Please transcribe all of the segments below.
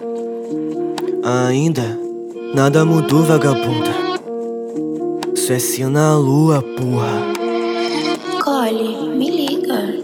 Ainda nada mudou, vagabunda. Isso é sim na lua, porra. Cole, me liga.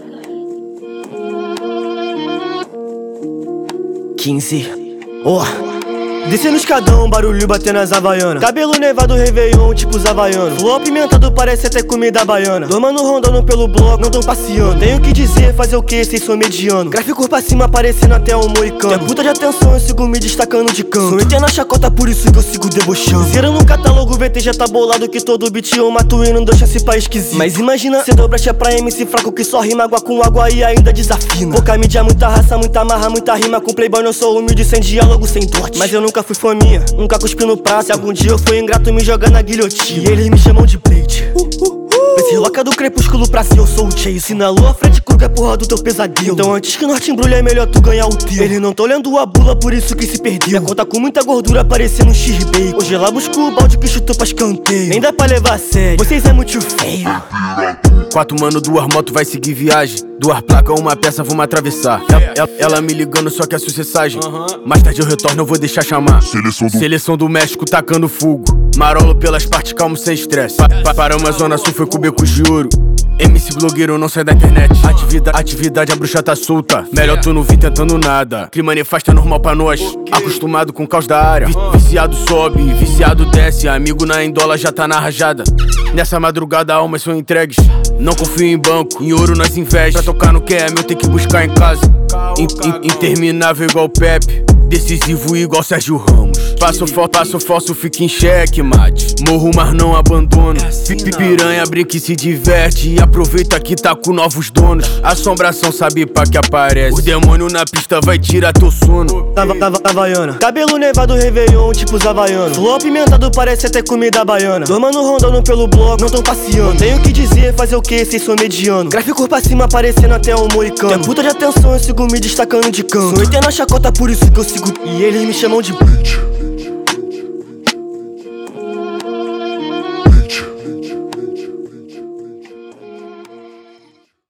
15. Descendo o escadão, barulho batendo as havaianas. Cabelo nevado, réveillon, tipo os havaianos. Flor apimentado, parece até comida baiana. Domando rondando pelo bloco, não tão passeando. Tenho o que dizer, fazer o que, cês são mediano. Gráfico pra cima, aparecendo até um moicano. Tem puta de atenção, eu sigo me destacando de canto. Sou eterna chacota, por isso que eu sigo debochando. Zero no catálogo, VT já tá bolado. Que todo beat eu mato e não dou chance pra esquisito. Mas imagina, cê dobra pra MC fraco que só rima água com água e ainda desafina. Pouca mídia, muita raça, muita marra, muita rima. Com playboy não sou humilde, sem diálogo, sem dote. Mas eu nunca fui fominha, nunca cuspi no prato. Se algum dia eu fui ingrato, me jogar na guilhotina. E eles me chamam de Blade. Esse loca do crepúsculo pra si, eu sou o Chase. Se na lua, Fred Krueger é porra do teu pesadelo. Então antes que o norte embrulhe, é melhor tu ganhar o teu. Ele não tô lendo a bula, por isso que se perdeu. Minha conta com muita gordura, parecendo um X-Bacon. Hoje ela buscou o balde que chutou pra escanteio. Nem dá pra levar a sério, vocês é muito feio. 4 mano, 2 moto, vai seguir viagem. 2 placas, 1 peça, vamos atravessar. Ela me ligando, só que é sucessagem. Mais tarde eu retorno, eu vou deixar chamar. Seleção do México tacando fogo. Marolo pelas partes, calmo, sem estresse. Paramos a zona sul, foi com becos de ouro. MC blogueiro não sai da internet. Atividade, a bruxa tá solta. Melhor tu não vir tentando nada. Clima nefasto é normal pra nós. Acostumado com o caos da área. Viciado sobe, viciado desce. Amigo na Indola já tá na rajada. Nessa madrugada almas são entregues. Não confio em banco, em ouro nós investe. Pra tocar no que é meu tem que buscar em casa. Interminável igual Pepe, decisivo igual Sérgio Ramos. Passo falso, fica em xeque, mate. Morro, mas não abandono. Piranha brinca e se diverte. E aproveita que tá com novos donos. Assombração sabe pra que aparece. O demônio na pista vai tirar teu sono. Havaiana. Cabelo nevado, réveillon, tipo os havaianos. Flor apimentado, parece até comida baiana. Domando rondando pelo bloco, não tão passeando. Tenho o que dizer, fazer o que, cês são mediano. Gráfico pra cima, aparecendo até um moicano. Tem puta de atenção, eu sigo me destacando de canto. Sou eterna chacota, por isso que eu sigo. E eles me chamam de Blade.